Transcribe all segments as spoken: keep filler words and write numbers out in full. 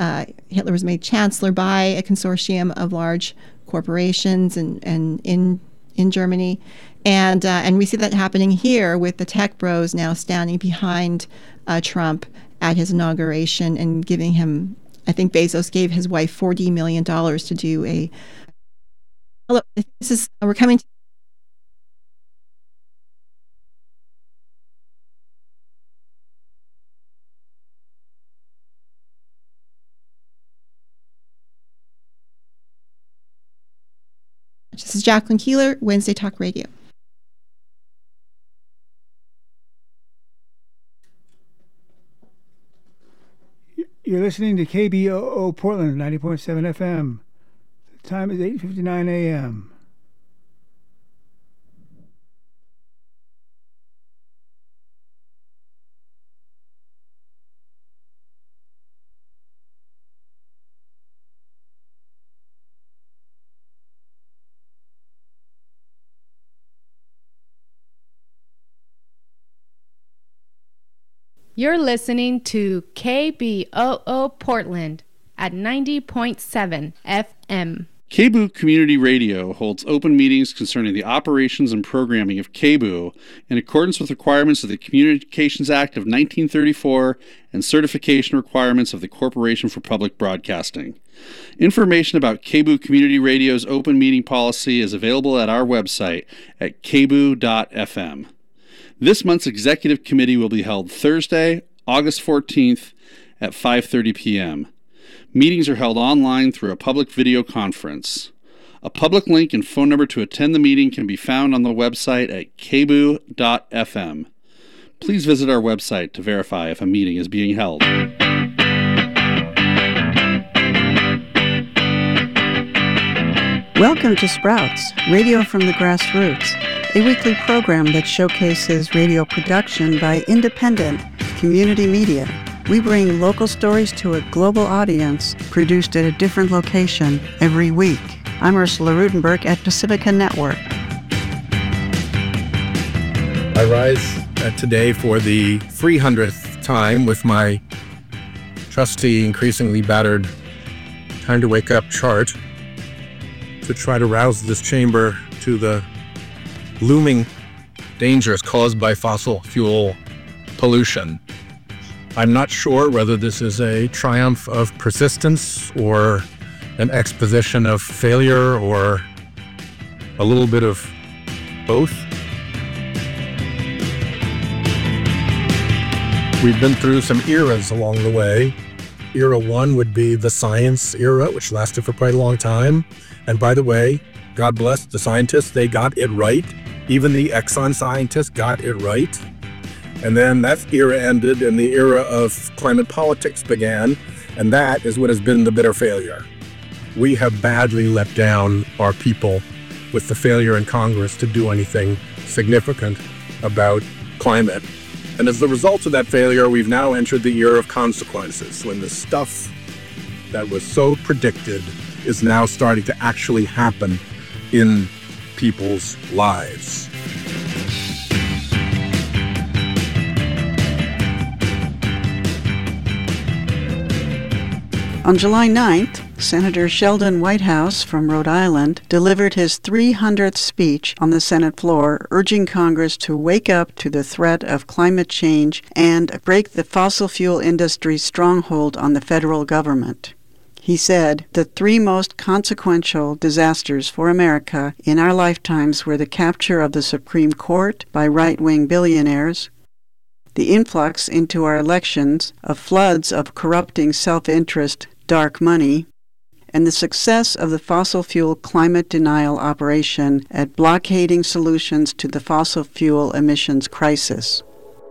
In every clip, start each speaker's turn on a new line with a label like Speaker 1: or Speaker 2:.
Speaker 1: uh, Hitler was made chancellor by a consortium of large corporations and, and in in Germany. And uh, and we see that happening here with the tech bros now standing behind uh, Trump at his inauguration and giving him, I think Bezos gave his wife forty million dollars to do a, hello, this is, we're coming to This is Jacqueline Keeler, Wednesday Talk Radio.
Speaker 2: You're listening to K B O O Portland, ninety point seven F M. The time is eight fifty-nine a m
Speaker 3: You're listening to K B O O Portland at ninety point seven F M.
Speaker 4: K B O O Community Radio holds open meetings concerning the operations and programming of K B O O in accordance with requirements of the Communications Act of nineteen thirty-four and certification requirements of the Corporation for Public Broadcasting. Information about K B O O Community Radio's open meeting policy is available at our website at k b o o dot f m. This month's executive committee will be held Thursday, August fourteenth at five thirty p.m. Meetings are held online through a public video conference. A public link and phone number to attend the meeting can be found on the website at k b o o dot f m. Please visit our website to verify if a meeting is being held.
Speaker 5: Welcome to Sprouts, Radio from the Grassroots, a weekly program that showcases radio production by independent community media. We bring local stories to a global audience, produced at a different location every week. I'm Ursula Rudenberg at Pacifica Network.
Speaker 6: I rise uh, today for the three hundredth time with my trusty, increasingly battered Time to Wake Up chart to try to rouse this chamber to the looming dangers caused by fossil fuel pollution. I'm not sure whether this is a triumph of persistence or an exposition of failure or a little bit of both. We've been through some eras along the way. Era one would be the science era, which lasted for quite a long time. And by the way, God bless the scientists, they got it right. Even the Exxon scientists got it right. And then that era ended and the era of climate politics began, and that is what has been the bitter failure. We have badly let down our people with the failure in Congress to do anything significant about climate. And as the result of that failure, we've now entered the era of consequences, when the stuff that was so predicted is now starting to actually happen in people's lives.
Speaker 5: On July ninth, Senator Sheldon Whitehouse from Rhode Island delivered his three hundredth speech on the Senate floor, urging Congress to wake up to the threat of climate change and break the fossil fuel industry's stronghold on the federal government. He said, "The three most consequential disasters for America in our lifetimes were the capture of the Supreme Court by right-wing billionaires, the influx into our elections of floods of corrupting self-interest, dark money, and the success of the fossil fuel climate denial operation at blockading solutions to the fossil fuel emissions crisis."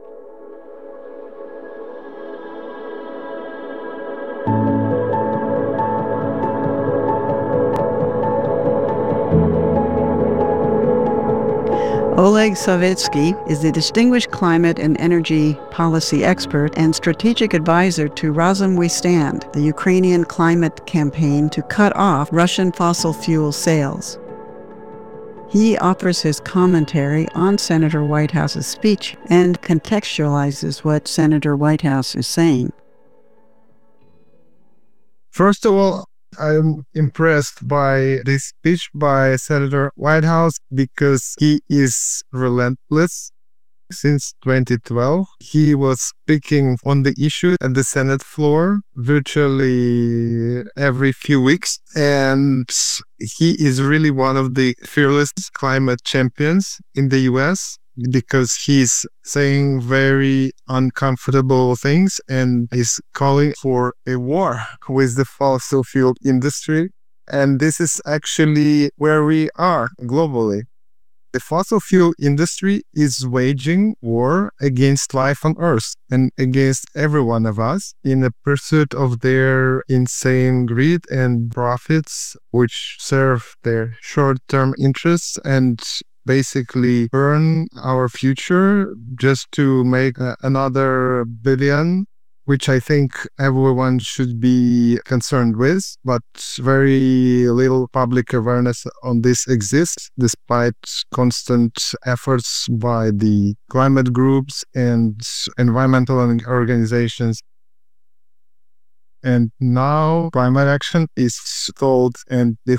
Speaker 5: Oleg Savitsky is the distinguished climate and energy policy expert and strategic advisor to Razom We Stand, the Ukrainian climate campaign to cut off Russian fossil fuel sales. He offers his commentary on Senator Whitehouse's speech and contextualizes what Senator Whitehouse is saying.
Speaker 7: First of all, I'm impressed by this speech by Senator Whitehouse because he is relentless. Since twenty twelve, he was speaking on the issue at the Senate floor virtually every few weeks. And he is really one of the fearless climate champions in the U S because he's saying very uncomfortable things and is calling for a war with the fossil fuel industry. And this is actually where we are globally. The fossil fuel industry is waging war against life on Earth and against every one of us in the pursuit of their insane greed and profits, which serve their short-term interests and basically burn our future just to make uh, another billion, which I think everyone should be concerned with, but very little public awareness on this exists, despite constant efforts by the climate groups and environmental organizations. And now climate action is stalled and the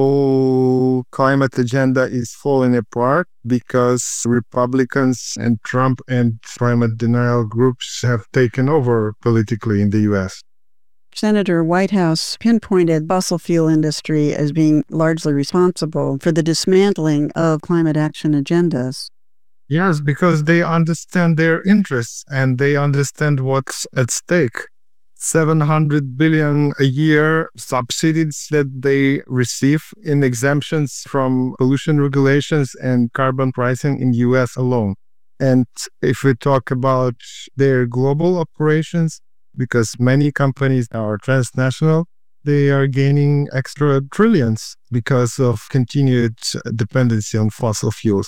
Speaker 7: whole climate agenda is falling apart because Republicans and Trump and climate denial groups have taken over politically in the U S.
Speaker 5: Senator Whitehouse pinpointed fossil fuel industry as being largely responsible for the dismantling of climate action agendas.
Speaker 7: Yes, because they understand their interests and they understand what's at stake. seven hundred billion a year subsidies that they receive in exemptions from pollution regulations and carbon pricing in U S alone. And if we talk about their global operations, because many companies are transnational, they are gaining extra trillions because of continued dependency on fossil fuels.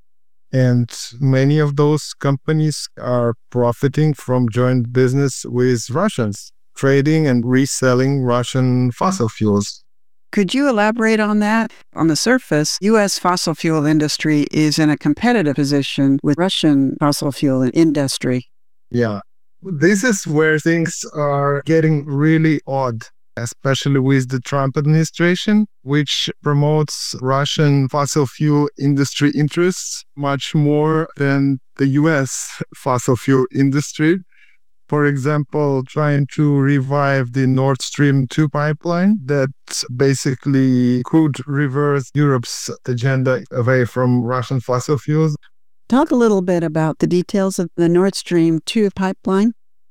Speaker 7: And many of those companies are profiting from joint business with Russians, trading and reselling Russian fossil fuels.
Speaker 5: Could you elaborate on that? On the surface, U S fossil fuel industry is in a competitive position with Russian fossil fuel industry.
Speaker 7: Yeah, this is where things are getting really odd, especially with the Trump administration, which promotes Russian fossil fuel industry interests much more than the U S fossil fuel industry. For example, trying to revive the Nord Stream two pipeline that basically could reverse Europe's agenda away from Russian fossil fuels.
Speaker 5: Talk a little bit about the details of the Nord Stream two pipeline.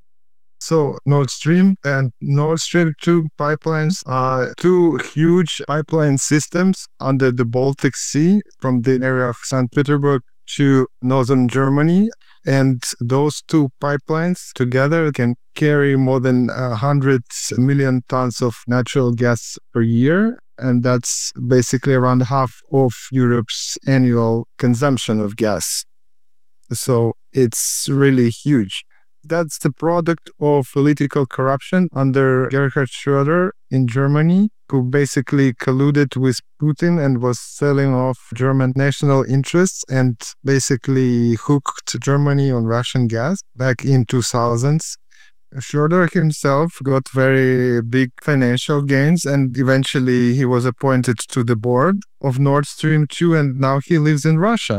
Speaker 7: So Nord Stream and Nord Stream two pipelines are two huge pipeline systems under the Baltic Sea from the area of Saint Petersburg to northern Germany. And those two pipelines together can carry more than one hundred million tons of natural gas per year. And that's basically around half of Europe's annual consumption of gas. So it's really huge. That's the product of political corruption under Gerhard Schröder in Germany, who basically colluded with Putin and was selling off German national interests and basically hooked Germany on Russian gas back in two thousands. Schröder himself got very big financial gains and eventually he was appointed to the board of Nord Stream two and now he lives in Russia.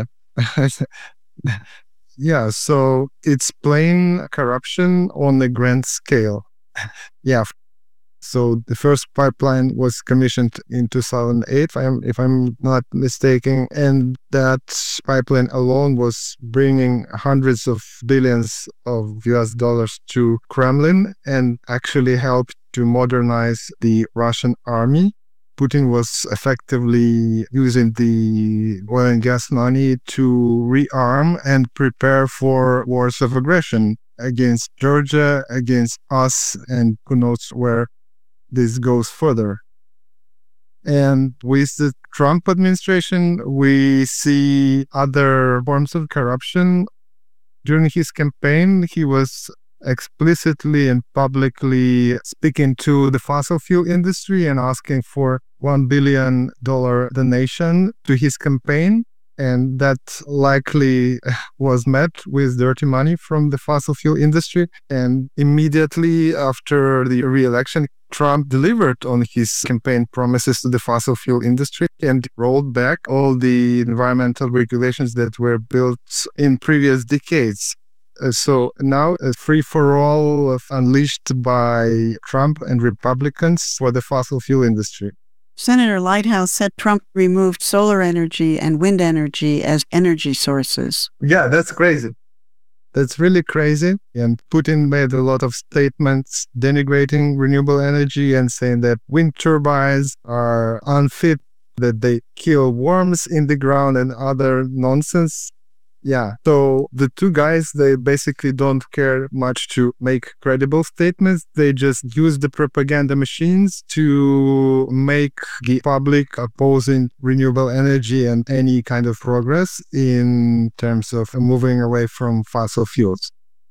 Speaker 7: Yeah, so it's plain corruption on a grand scale. Yeah. So the first pipeline was commissioned in two thousand eight, if I'm, if I'm not mistaken, and that pipeline alone was bringing hundreds of billions of U S dollars to Kremlin and actually helped to modernize the Russian army. Putin was effectively using the oil and gas money to rearm and prepare for wars of aggression against Georgia, against us, and who knows where this goes further. And with the Trump administration, we see other forms of corruption. During his campaign, he was explicitly and publicly speaking to the fossil fuel industry and asking for one billion dollars donation to his campaign. And that likely was met with dirty money from the fossil fuel industry. And immediately after the re-election, Trump delivered on his campaign promises to the fossil fuel industry and rolled back all the environmental regulations that were built in previous decades. Uh, so now a free-for-all unleashed by Trump and Republicans for the fossil fuel industry.
Speaker 5: Senator Lighthouse said Trump removed solar energy and wind energy as energy sources.
Speaker 7: Yeah, that's crazy. That's really crazy. And Putin made a lot of statements denigrating renewable energy and saying that wind turbines are unfit, that they kill worms in the ground and other nonsense. Yeah, so the two guys, they basically don't care much to make credible statements. They just use the propaganda machines to make the public opposing renewable energy and any kind of progress in terms of moving away from fossil fuels.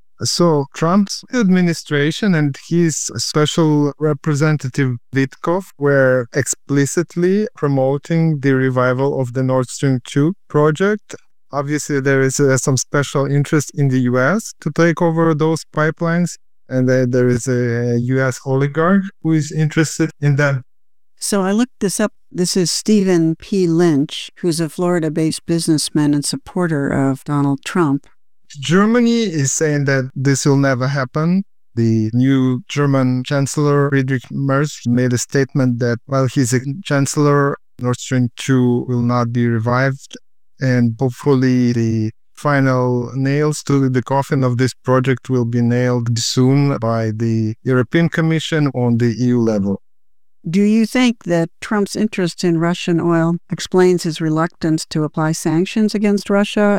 Speaker 7: So Trump's administration and his special representative Witkoff were explicitly promoting the revival of the Nord Stream two project. Obviously, there is uh, some special interest in the U S to take over those pipelines, and uh, there is a U S oligarch who is interested in them.
Speaker 5: So I looked this up. This is Stephen P. Lynch, who's a Florida-based businessman and supporter of Donald Trump.
Speaker 7: Germany is saying that this will never happen. The new German Chancellor, Friedrich Merz, made a statement that while he's a chancellor, Nord Stream two will not be revived. And hopefully the final nails to the coffin of this project will be nailed soon by the European Commission on the E U level.
Speaker 5: Do you think that Trump's interest in Russian oil explains his reluctance to apply sanctions against Russia?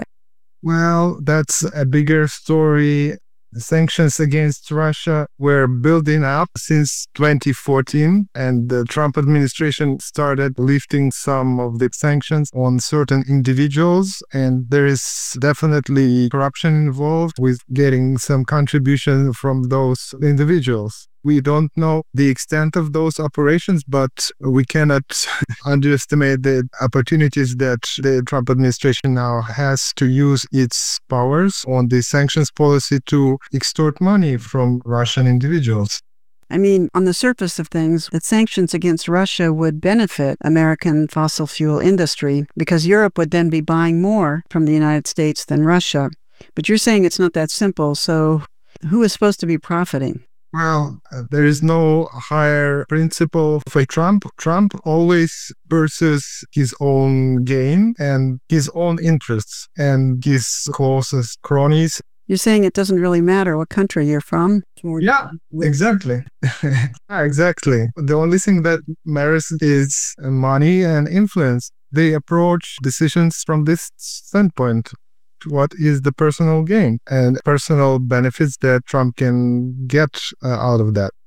Speaker 7: Well, that's a bigger story. The sanctions against Russia were building up since twenty fourteen, and the Trump administration started lifting some of the sanctions on certain individuals, and there is definitely corruption involved with getting some contribution from those individuals. We don't know the extent of those operations, but we cannot underestimate the opportunities that the Trump administration now has to use its powers on the sanctions policy to extort money from Russian individuals.
Speaker 5: I mean, on the surface of things, that sanctions against Russia would benefit American fossil fuel industry because Europe would then be buying more from the United States than Russia. But you're saying it's not that simple, so who is supposed to be profiting?
Speaker 7: Well, uh, there is no higher principle for Trump. Trump always pursues his own gain and his own interests and his closest cronies.
Speaker 5: You're saying it doesn't really matter what country you're from?
Speaker 7: Yeah, exactly. yeah, exactly. The only thing that matters is money and influence. They approach decisions from this standpoint. What is the personal gain and personal benefits that Trump can get uh, out of that?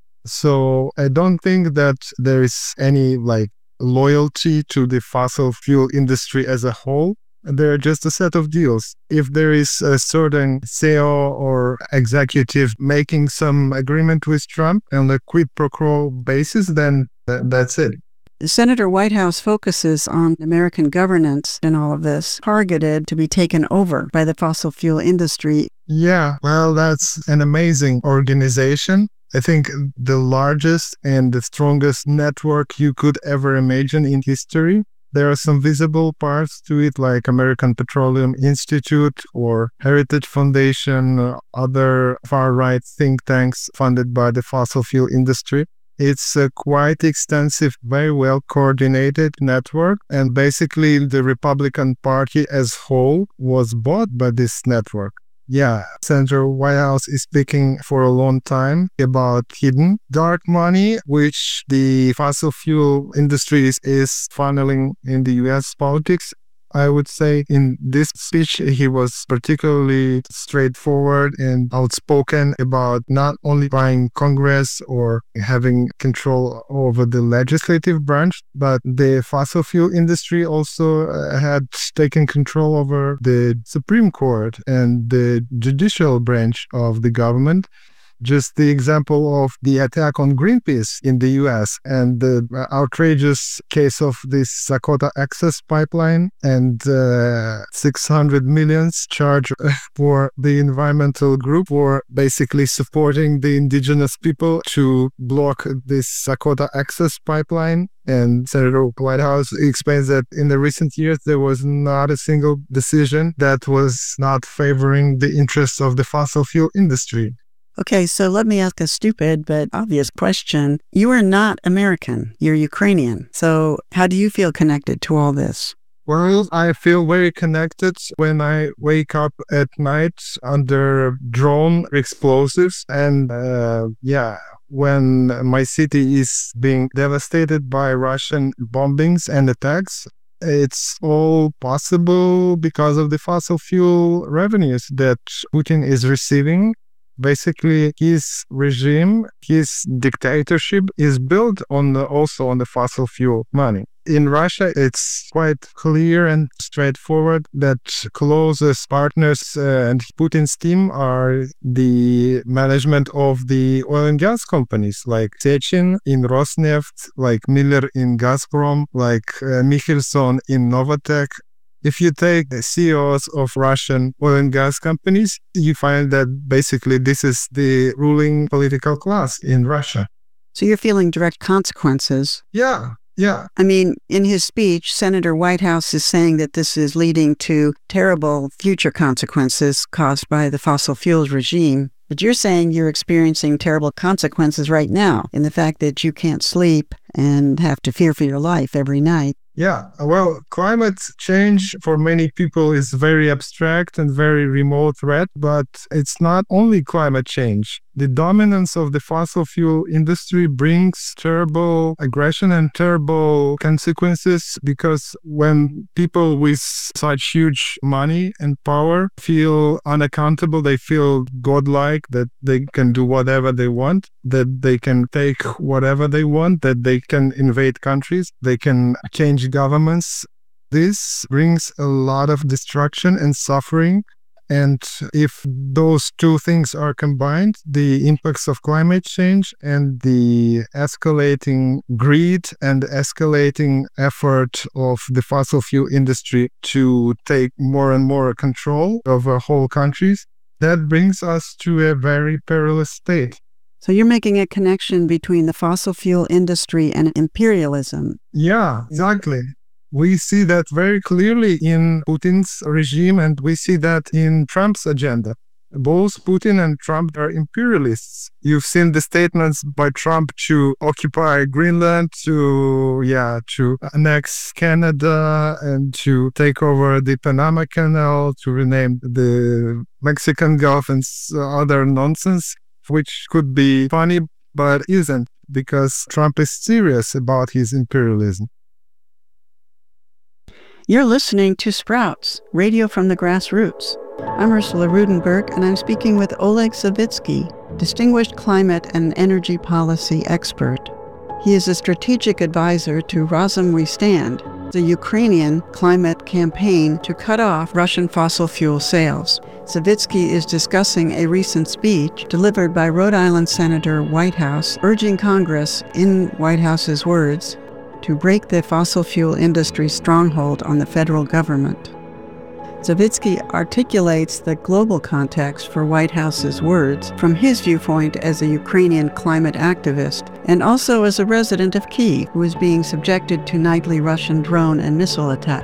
Speaker 7: So I don't think that there is any like loyalty to the fossil fuel industry as a whole. They're just a set of deals. If there is a certain C E O or executive making some agreement with Trump on a quid pro quo basis, then th- that's it.
Speaker 5: Senator Whitehouse focuses on American governance in all of this, targeted to be taken over by the fossil fuel industry.
Speaker 7: Yeah, well, that's an amazing organization. I think the largest and the strongest network you could ever imagine in history. There are some visible parts to it, like American Petroleum Institute or Heritage Foundation, or other far-right think tanks funded by the fossil fuel industry. It's a quite extensive, very well coordinated network, and basically the Republican Party as whole was bought by this network. Yeah, Senator Whitehouse is speaking for a long time about hidden dark money, which the fossil fuel industry is, is funneling in the U S politics. I would say in this speech, he was particularly straightforward and outspoken about not only buying Congress or having control over the legislative branch, but the fossil fuel industry also had taken control over the Supreme Court and the judicial branch of the government. Just the example of the attack on Greenpeace in the U S and the outrageous case of this Dakota Access Pipeline and uh, six hundred millions charge for the environmental group for basically supporting the indigenous people to block this Dakota Access Pipeline. And Senator Whitehouse explains that in the recent years, there was not a single decision that was not favoring the interests of the fossil fuel industry.
Speaker 5: Okay, so let me ask a stupid but obvious question. You are not American. You're Ukrainian. So how do you feel connected to all this?
Speaker 7: Well, I feel very connected when I wake up at night under drone explosives. And uh, yeah, when my city is being devastated by Russian bombings and attacks, it's all possible because of the fossil fuel revenues that Putin is receiving. Basically, his regime, his dictatorship is built on the, also on the fossil fuel money. In Russia, it's quite clear and straightforward that closest partners uh, and Putin's team are the management of the oil and gas companies like Sechin in Rosneft, like Miller in Gazprom, like uh, Michelson in Novatek. If you take the C E Os of Russian oil and gas companies, you find that basically this is the ruling political class in Russia.
Speaker 5: So you're feeling direct consequences.
Speaker 7: Yeah, yeah.
Speaker 5: I mean, in his speech, Senator Whitehouse is saying that this is leading to terrible future consequences caused by the fossil fuels regime. But you're saying you're experiencing terrible consequences right now in the fact that you can't sleep and have to fear for your life every night.
Speaker 7: Yeah, well, climate change for many people is very abstract and very remote threat, but it's not only climate change. The dominance of the fossil fuel industry brings terrible aggression and terrible consequences because when people with such huge money and power feel unaccountable, they feel godlike, that they can do whatever they want, that they can take whatever they want, that they can invade countries, they can change governments. This brings a lot of destruction and suffering. And if those two things are combined, the impacts of climate change and the escalating greed and escalating effort of the fossil fuel industry to take more and more control over whole countries, that brings us to a very perilous state.
Speaker 5: So you're making a connection between the fossil fuel industry and imperialism.
Speaker 7: Yeah, exactly. We see that very clearly in Putin's regime, and we see that in Trump's agenda. Both Putin and Trump are imperialists. You've seen the statements by Trump to occupy Greenland, to yeah, to annex Canada, and to take over the Panama Canal, to rename the Mexican Gulf, and other nonsense, which could be funny, but isn't, because Trump is serious about his imperialism.
Speaker 5: You're listening to Sprouts, radio from the grassroots. I'm Ursula Rudenberg, and I'm speaking with Oleg Savitsky, distinguished climate and energy policy expert. He is a strategic advisor to Razum We Stand, the Ukrainian climate campaign to cut off Russian fossil fuel sales. Savitsky is discussing a recent speech delivered by Rhode Island Senator Whitehouse, urging Congress, in Whitehouse's words, to break the fossil fuel industry's stronghold on the federal government. Savitsky articulates the global context for Whitehouse's words from his viewpoint as a Ukrainian climate activist and also as a resident of Kyiv who is being subjected to nightly Russian drone and missile attacks.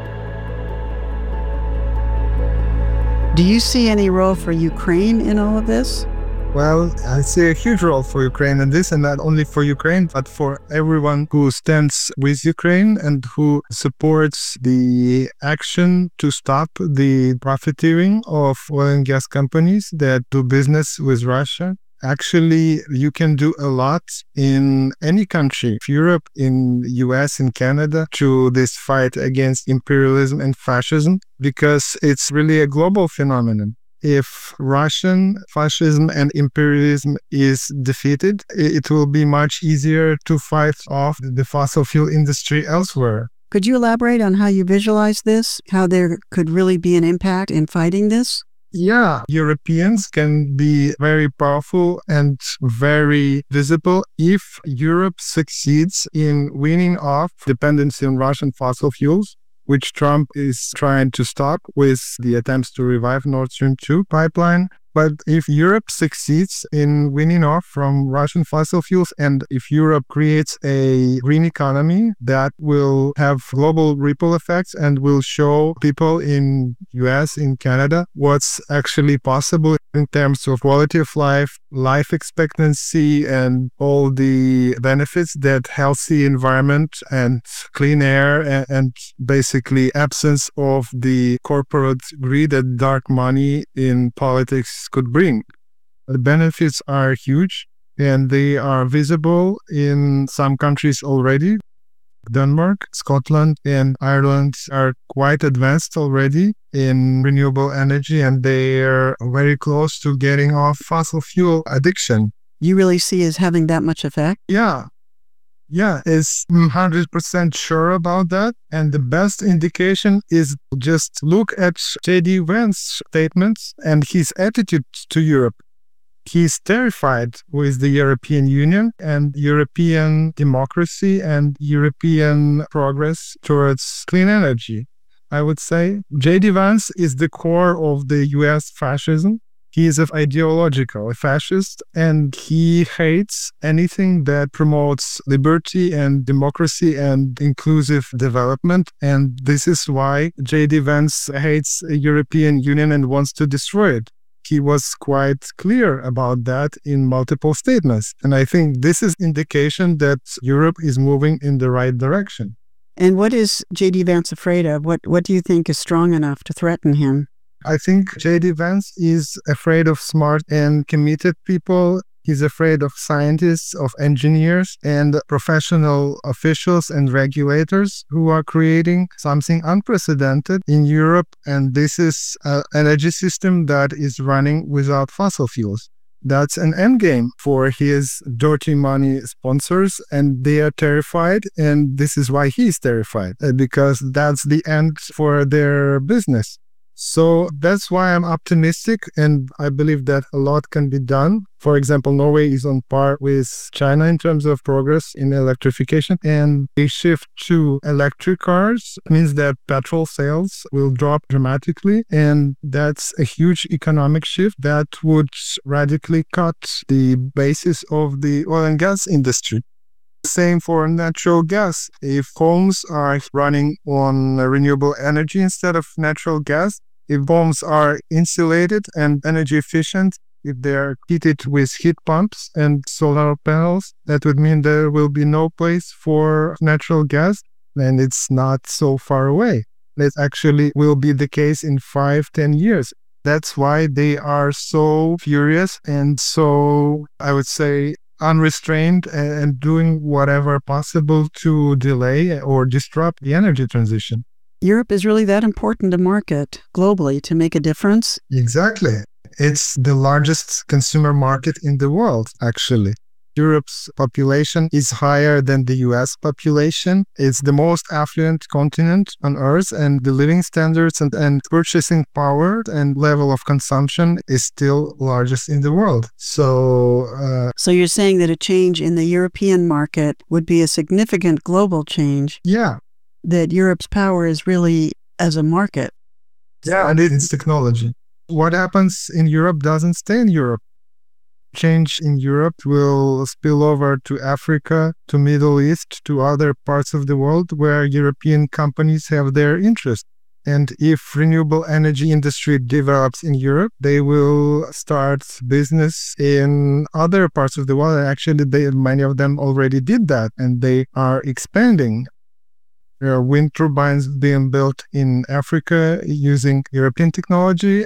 Speaker 5: Do you see any role for Ukraine in all of this?
Speaker 7: Well, I see a huge role for Ukraine in this, and not only for Ukraine, but for everyone who stands with Ukraine and who supports the action to stop the profiteering of oil and gas companies that do business with Russia. Actually, you can do a lot in any country, Europe, in U S, in Canada, to this fight against imperialism and fascism, because it's really a global phenomenon. If Russian fascism and imperialism is defeated, it will be much easier to fight off the fossil fuel industry elsewhere.
Speaker 5: Could you elaborate on how you visualize this, how there could really be an impact in fighting this?
Speaker 7: Yeah, Europeans can be very powerful and very visible if Europe succeeds in weaning off dependency on Russian fossil fuels, which Trump is trying to stop with the attempts to revive Nord Stream two pipeline. But if Europe succeeds in weaning off from Russian fossil fuels, and if Europe creates a green economy that will have global ripple effects and will show people in U S, in Canada, what's actually possible in terms of quality of life, life expectancy, and all the benefits that healthy environment and clean air and, and basically absence of the corporate greed and dark money in politics could bring. The benefits are huge and they are visible in some countries already. Denmark, Scotland, and Ireland are quite advanced already in renewable energy, and they are very close to getting off fossil fuel addiction.
Speaker 5: You really see as having that much effect?
Speaker 7: Yeah. Yeah, it's one hundred percent sure about that. And the best indication is just look at J D Vance statements and his attitude to Europe. He's terrified with the European Union and European democracy and European progress towards clean energy. I would say J D Vance is the core of the U S fascism. He is an ideological fascist and he hates anything that promotes liberty and democracy and inclusive development. And this is why J D Vance hates the European Union and wants to destroy it. He was quite clear about that in multiple statements. And I think this is indication that Europe is moving in the right direction.
Speaker 5: And what is J D Vance afraid of? What, what do you think is strong enough to threaten him?
Speaker 7: I think J D Vance is afraid of smart and committed people. He's afraid of scientists, of engineers, and professional officials and regulators who are creating something unprecedented in Europe. And this is an energy system that is running without fossil fuels. That's an endgame for his dirty money sponsors, and they are terrified. And this is why he's terrified, because that's the end for their business. So that's why I'm optimistic, and I believe that a lot can be done. For example, Norway is on par with China in terms of progress in electrification, and a shift to electric cars means that petrol sales will drop dramatically, and that's a huge economic shift that would radically cut the basis of the oil and gas industry. Same for natural gas. If homes are running on renewable energy instead of natural gas, if homes are insulated and energy efficient, if they're heated with heat pumps and solar panels, that would mean there will be no place for natural gas, and it's not so far away. That actually will be the case in five, ten years. That's why they are so furious and so, I would say, unrestrained and doing whatever possible to delay or disrupt the energy transition.
Speaker 5: Europe is really that important a market globally to make a difference?
Speaker 7: Exactly. It's the largest consumer market in the world, actually. Europe's population is higher than the U S population. It's the most affluent continent on Earth, and the living standards and, and purchasing power and level of consumption is still largest in the world. So, uh,
Speaker 5: so you're saying that a change in the European market would be a significant global change?
Speaker 7: Yeah.
Speaker 5: That Europe's power is really as a market?
Speaker 7: Yeah, and it's technology. What happens in Europe doesn't stay in Europe. Change in Europe will spill over to Africa, to Middle East, to other parts of the world where European companies have their interest. And if renewable energy industry develops in Europe, they will start business in other parts of the world. And actually, they, many of them already did that, and they are expanding. There are wind turbines being built in Africa using European technology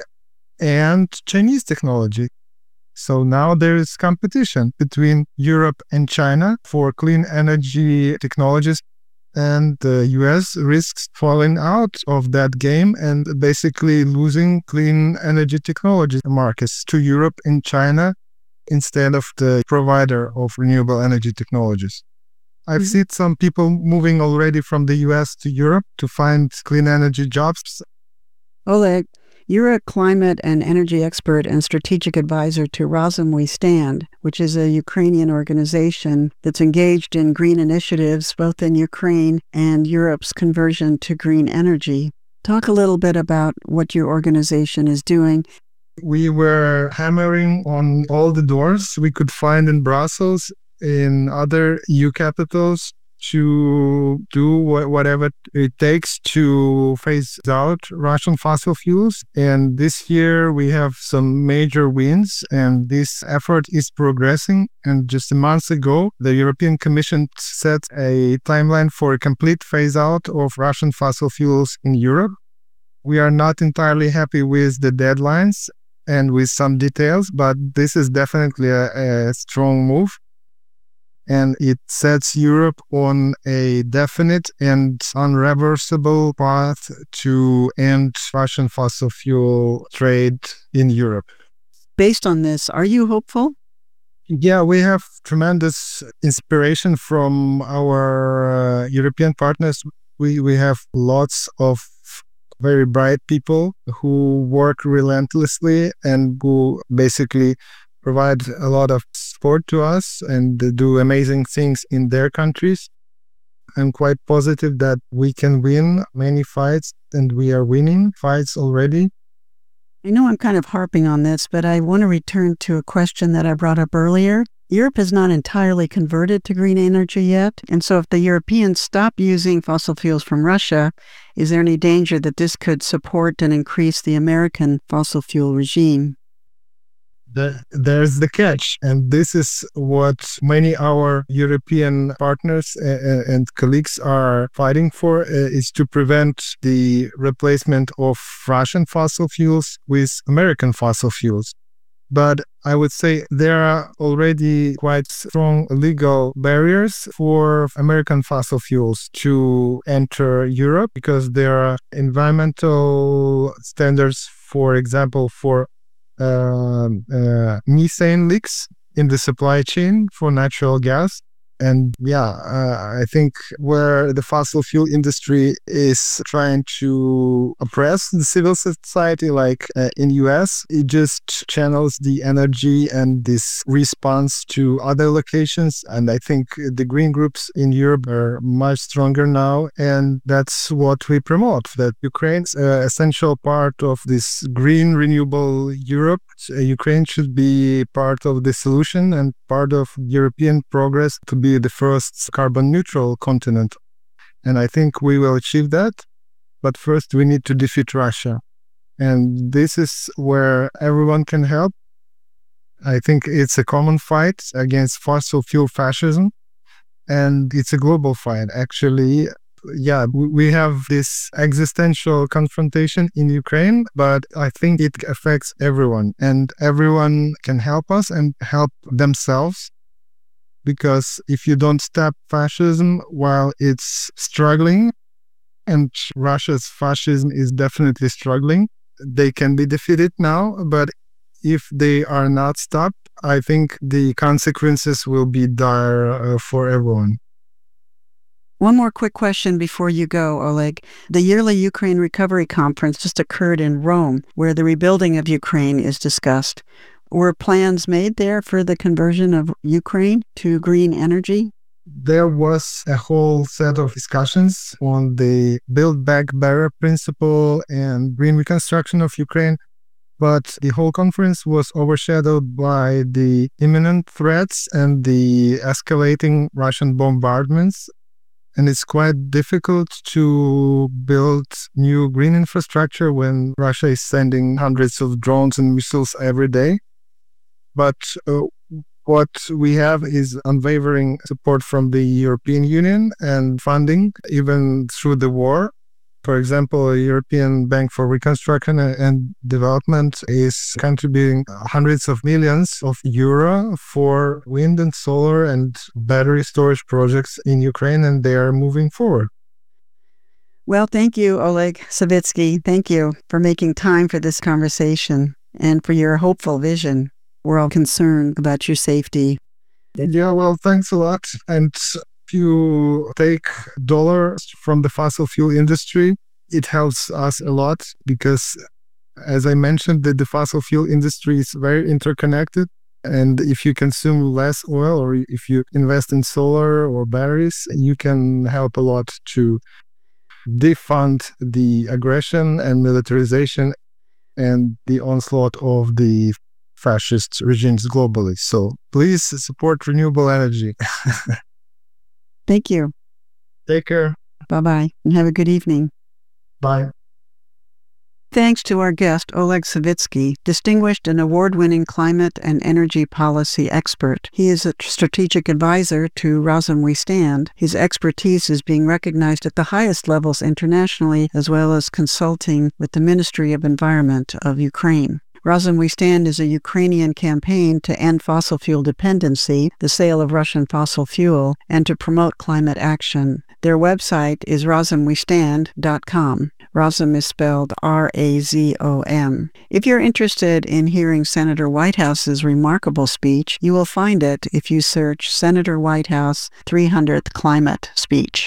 Speaker 7: and Chinese technology. So now there is competition between Europe and China for clean energy technologies, and the U S risks falling out of that game and basically losing clean energy technology markets to Europe and China instead of the provider of renewable energy technologies. I've mm-hmm. seen some people moving already from the U S to Europe to find clean energy jobs.
Speaker 5: Oleg, You're a climate and energy expert and strategic advisor to Razom We Stand, which is a Ukrainian organization that's engaged in green initiatives both in Ukraine and Europe's conversion to green energy. Talk a little bit about what your organization is doing.
Speaker 7: We were hammering on all the doors we could find in Brussels, in other E U capitals, to do whatever it takes to phase out Russian fossil fuels. And this year we have some major wins, and this effort is progressing. And just a month ago, the European Commission set a timeline for a complete phase out of Russian fossil fuels in Europe. We are not entirely happy with the deadlines and with some details, but this is definitely a, a strong move. And it sets Europe on a definite and unreversible path to end Russian fossil fuel trade in Europe.
Speaker 5: Based on this, are you hopeful?
Speaker 7: Yeah, we have tremendous inspiration from our uh, European partners. We, we have lots of very bright people who work relentlessly and who basically provide a lot of support to us and do amazing things in their countries. I'm quite positive that we can win many fights, and we are winning fights already.
Speaker 5: I know I'm kind of harping on this, but I want to return to a question that I brought up earlier. Europe is not entirely converted to green energy yet, and so if the Europeans stop using fossil fuels from Russia, is there any danger that this could support and increase the American fossil fuel regime?
Speaker 7: The, there's the catch, and this is what many our European partners uh, and colleagues are fighting for, uh, is to prevent the replacement of Russian fossil fuels with American fossil fuels. But I would say there are already quite strong legal barriers for American fossil fuels to enter Europe, because there are environmental standards, for example, for Uh, uh, methane leaks in the supply chain for natural gas. And yeah, uh, I think where the fossil fuel industry is trying to oppress the civil society, like uh, in U S, it just channels the energy and this response to other locations. And I think the green groups in Europe are much stronger now. And that's what we promote, that Ukraine's an essential part of this green renewable Europe. Uh, Ukraine should be part of the solution and part of European progress to be the first carbon neutral continent. And I think we will achieve that. But first we need to defeat Russia. And this is where everyone can help. I think it's a common fight against fossil fuel fascism. And it's a global fight, actually. Yeah, we have this existential confrontation in Ukraine, but I think it affects everyone, and everyone can help us and help themselves. Because if you don't stop fascism while it's struggling, and Russia's fascism is definitely struggling, they can be defeated now, but if they are not stopped, I think the consequences will be dire uh, for everyone.
Speaker 5: One more quick question before you go, Oleg. The yearly Ukraine Recovery Conference just occurred in Rome, where the rebuilding of Ukraine is discussed. Were plans made there for the conversion of Ukraine to green energy?
Speaker 7: There was a whole set of discussions on the Build Back Better principle and green reconstruction of Ukraine. But the whole conference was overshadowed by the imminent threats and the escalating Russian bombardments. And it's quite difficult to build new green infrastructure when Russia is sending hundreds of drones and missiles every day. But uh, what we have is unwavering support from the European Union and funding, even through the war. For example, the European Bank for Reconstruction and Development is contributing hundreds of millions of euro for wind and solar and battery storage projects in Ukraine, and they are moving forward.
Speaker 5: Well, thank you, Oleg Savitsky. Thank you for making time for this conversation and for your hopeful vision. We're all concerned about your safety.
Speaker 7: Yeah, well, thanks a lot. And if you take dollars from the fossil fuel industry, it helps us a lot, because As I mentioned, the, the fossil fuel industry is very interconnected. And if you consume less oil or if you invest in solar or batteries, you can help a lot to defund the aggression and militarization and the onslaught of the fascist regimes globally. So please support renewable energy.
Speaker 5: Thank you.
Speaker 7: Take care.
Speaker 5: Bye-bye, and have a good evening.
Speaker 7: Bye.
Speaker 5: Thanks to our guest, Oleg Savitsky, distinguished and award-winning climate and energy policy expert. He is a strategic advisor to Razum We Stand. His expertise is being recognized at the highest levels internationally, as well as consulting with the Ministry of Environment of Ukraine. Razum We Stand is a Ukrainian campaign to end fossil fuel dependency, the sale of Russian fossil fuel, and to promote climate action. Their website is razum we stand dot com. Razum is spelled R A Z O M. If you're interested in hearing Senator Whitehouse's remarkable speech, you will find it if you search Senator Whitehouse three hundredth Climate Speech.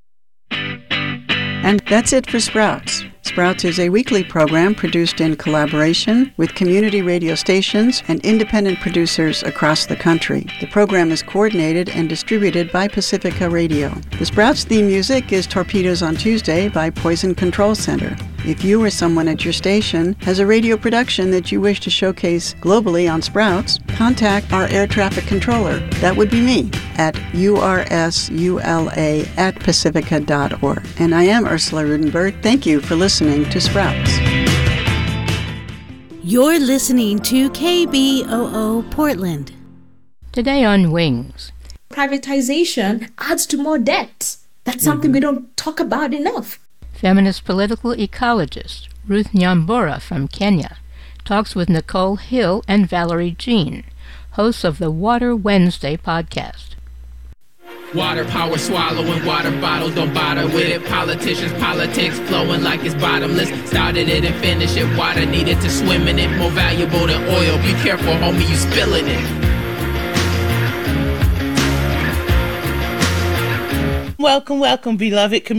Speaker 5: And that's it for Sprouts. Sprouts is a weekly program produced in collaboration with community radio stations and independent producers across the country. The program is coordinated and distributed by Pacifica Radio. The Sprouts theme music is Torpedoes on Tuesday by Poison Control Center. If you or someone at your station has a radio production that you wish to showcase globally on Sprouts, contact our air traffic controller, that would be me, at U R S U L A at pacifica dot org. And I am Ursula Rudenberg. Thank you for listening to Sprouts.
Speaker 8: You're listening to K B O O Portland.
Speaker 9: Today on Wings.
Speaker 10: Privatization adds to more debt. That's something mm-hmm. we don't talk about enough.
Speaker 9: Feminist political ecologist Ruth Nyambura from Kenya talks with Nicole Hill and Valerie Jean, hosts of the Water Wednesday podcast.
Speaker 11: Water power swallowing water bottles, don't bother with it. Politicians, politics flowing like it's bottomless. Started it and finished it. Water needed to swim in it. More valuable than oil. Be careful, homie, you spilling it.
Speaker 12: Welcome, welcome, beloved community.